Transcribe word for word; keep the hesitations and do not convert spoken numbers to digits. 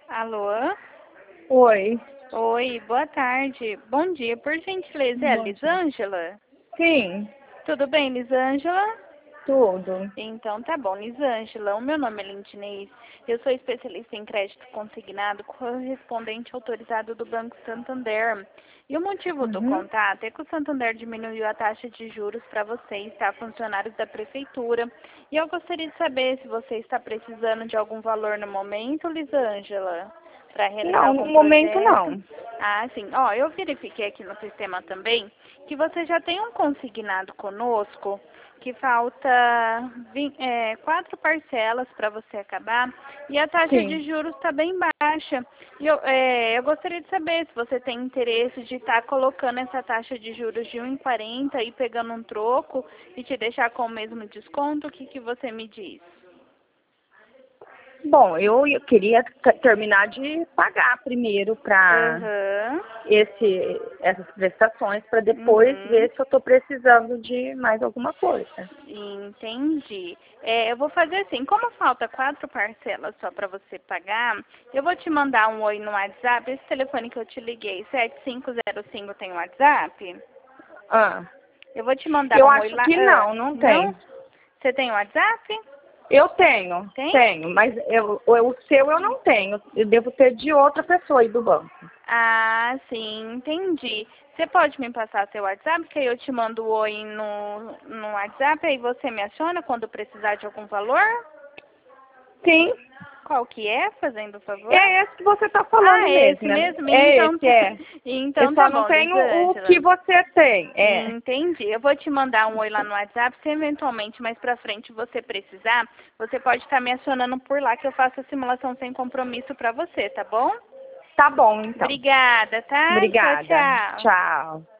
Alô? Oi. Oi, boa tarde. Bom dia, por gentileza, é a Bom dia. Lisângela? Sim, Tudo bem, Lisângela? tudo. Então tá bom, Lisângela, o meu nome é Lindinês, eu sou especialista em crédito consignado, correspondente autorizado do Banco Santander. E o motivo do Uhum. contato é que o Santander diminuiu a taxa de juros para vocês, tá? Funcionários da prefeitura. E eu gostaria de saber se você está precisando de algum valor no momento, Lisângela, para realizar Não, no algum momento projeto. não. Ah, sim. Ó, eu verifiquei aqui no sistema também que você já tem um consignado conosco que falta vim- é, quatro parcelas para você acabar e a taxa Sim. de juros está bem baixa. E eu, é, eu gostaria de saber se você tem interesse de estar colocando essa taxa de juros de um vírgula quarenta e pegando um troco e te deixar com o mesmo desconto. O que, que você me diz? Bom, eu, eu queria t- terminar de pagar primeiro para Aham. esse essas prestações para depois Uhum. ver se eu estou precisando de mais alguma coisa. Entendi. É, eu vou fazer assim, como falta quatro parcelas só para você pagar, eu vou te mandar um oi no WhatsApp. Esse telefone que eu te liguei, sete cinco zero cinco, tem WhatsApp? Ah, Eu vou te mandar eu um oi acho lá. que Ah, não, não não? tem. Você tem WhatsApp? Eu tenho, Tem? tenho, mas eu, o o seu eu não tenho. Eu devo ter de outra pessoa aí do banco. Ah, sim, entendi. Você pode me passar seu WhatsApp, que aí eu te mando o oi no, no WhatsApp, aí você me aciona quando precisar de algum valor? Sim, Qual que é, fazendo o favor? é esse que você está falando Ah, é mesmo, esse né? mesmo? É Então, esse, tá- é. Eu então tá só não bom, tenho o que Lisângela. você tem. É. Entendi. Eu vou te mandar um oi lá no WhatsApp. Se eventualmente mais pra frente você precisar, você pode estar me acionando por lá que eu faço a simulação sem compromisso pra você, tá bom? Tá bom, então. Obrigada, tá? Tchau, Obrigada. tchau. Tchau.